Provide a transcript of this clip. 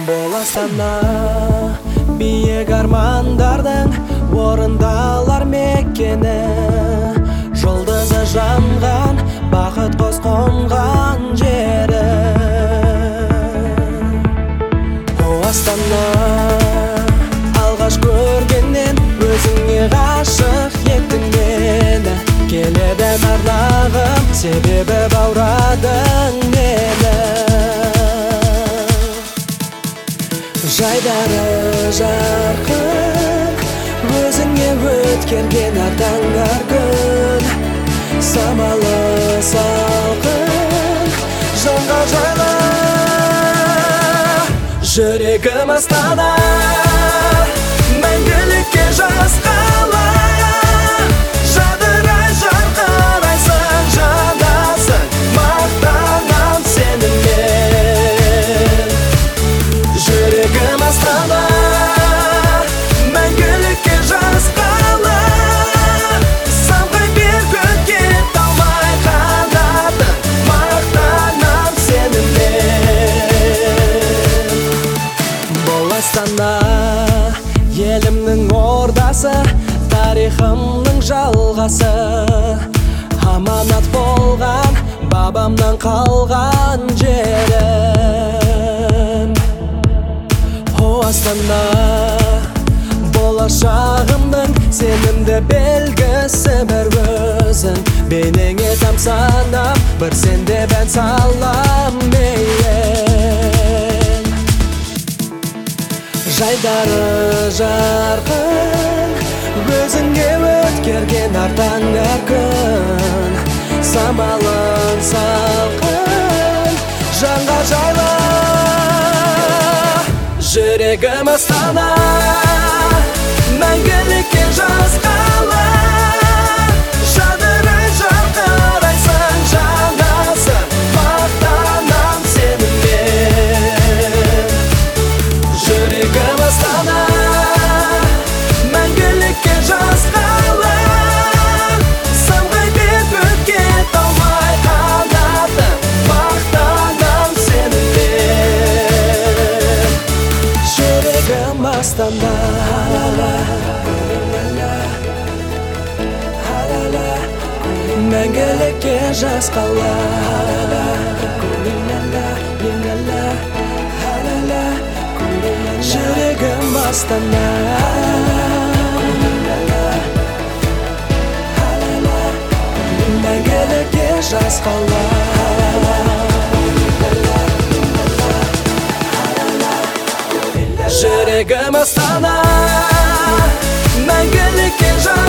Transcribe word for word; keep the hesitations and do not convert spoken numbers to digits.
Бол Астана биік армандардың орындалар мекені, жұлдызы жанған бақыт қос қонған жері. О Астана, алғаш көргеннен өзіңе ғашық еттің мені. Келеді арнағым, себебі баурадың мені. Жайдары жарқын, өзіңе өткерген артаңдар күн. Самалы салқын, жанға жайлы жүрегім Астана, мәңгілікке жас қала. Жадырай жарқырайсың, жанасың, мақтанам сенімен. Жүрегім Астана, мәңгілікке жас қала. Самғай бер көкке талмай қанатың, мақтанам сенімен. Бол Астана, елімнің ордасы, тарихымның жалғасы. Аманат болған бабамнан қалған жерім. О Астана, болашағымның сенімді белгісі бір өзің. Бейнеңе тамсанам, бір сенде бән салам мейін. Жайдары жарқын, өзіңе өткерген артаңдар күн. Самалын салқын, жанға жайлы жүрегім Астана, мәңгілікке жас қала. Жадырай жарқырайсың, жанасың, мақтанам сенімен. Жүрегім Астана, мәңгілікке жас қала. Самғай бер көкке талмай қанатың, мақтанам сенімен. Жүрегім Астана, мәңгілікке жас қала. Жүрегім Астана, мәңгілікке жас қала. Жүрегім Астана, мәңгілікке жас